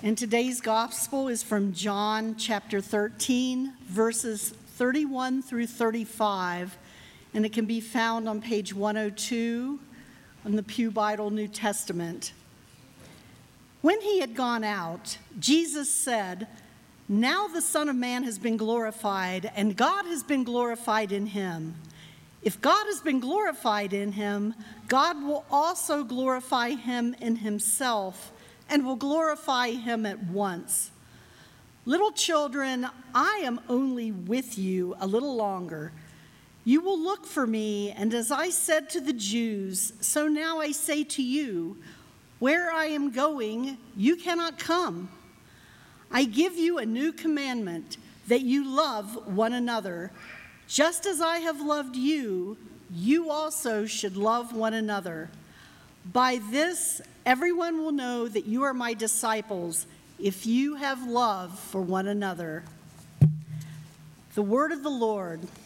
And today's gospel is from John chapter 13, verses 31 through 35, and it can be found on page 102 on the Pew Bible New Testament. When he had gone out, Jesus said, "Now the Son of Man has been glorified, and God has been glorified in him. If God has been glorified in him, God will also glorify him in himself, and will glorify him at once. Little children, I am only with you a little longer. You will look for me, and as I said to the Jews, so now I say to you, where I am going, you cannot come. I give you a new commandment, that you love one another. Just as I have loved you, you also should love one another. By this, everyone will know that you are my disciples, if you have love for one another." The word of the Lord.